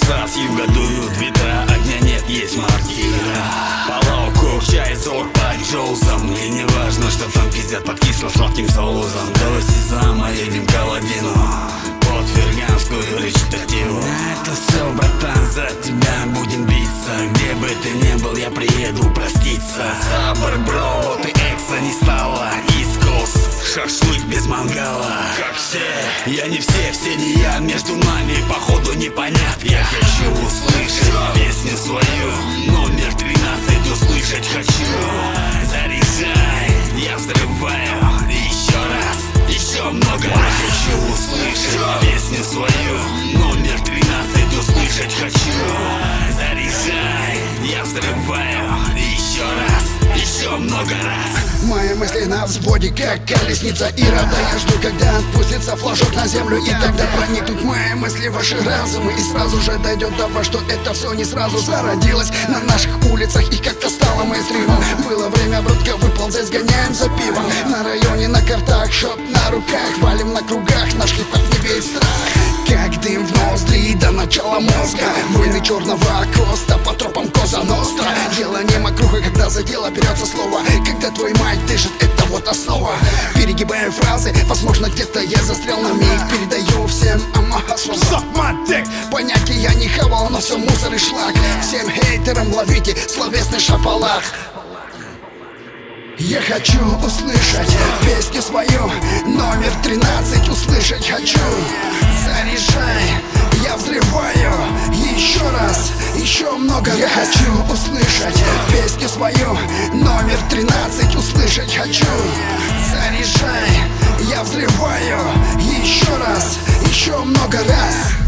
паруса с юга дуют ветра, огня нет, есть мартира. Полок, чай, зор под Джоузом. Мне не важно, что там пиздят под кисло-сладким соусом. Давай сезама, едем к Аладдину, под ферганскую речитативу. Это все, братан, за тебя будем биться. Где бы ты ни был, я приеду проститься. Сабр, бро, вот и экса не стало. Искос, шашлык без мангала. Как все, я не все, все не я. Между нами, походу, не понять. Я хочу услышать песню свою, номер 13 услышать хочу. Заряжай, я взрываю. Еще раз, еще много раз. Хочу услышать песню свою, номер 13 услышать хочу. Заряжай, я взрываю. Еще раз, еще много раз. Мои мысли на взводе, как колесница Ирода. Я жду, когда отпустится флажок на землю, и тогда проникнут мои мысли в ваши разумы. И сразу же дойдет до вас, что это все не сразу зародилось на наших улицах, и как-то стало мейнстримом. Было время, братка, выползать, сгоняем за пивом. На районе, на картах, шот на руках, валим на кругах, наш хип-хоп не весь страх. Как дым в ноздри до начала мозга, войны черного коста по тропам Коза Ностра. Дело не мокруха, когда за дело берется слово, когда твой мать дышит, это вот основа. Перегибаю фразы, возможно где-то я застрял на миг. Передаю всем понятия я не хавал, но все мусор и шлак. Всем хейтерам ловите словесный шапалак. Я хочу услышать песню свою, номер 13 услышать хочу. Заряжай, я взрываю. Еще раз, еще много раз. Я хочу услышать песню свою, номер 13 услышать хочу. Заряжай, я взрываю. Еще раз, еще много раз.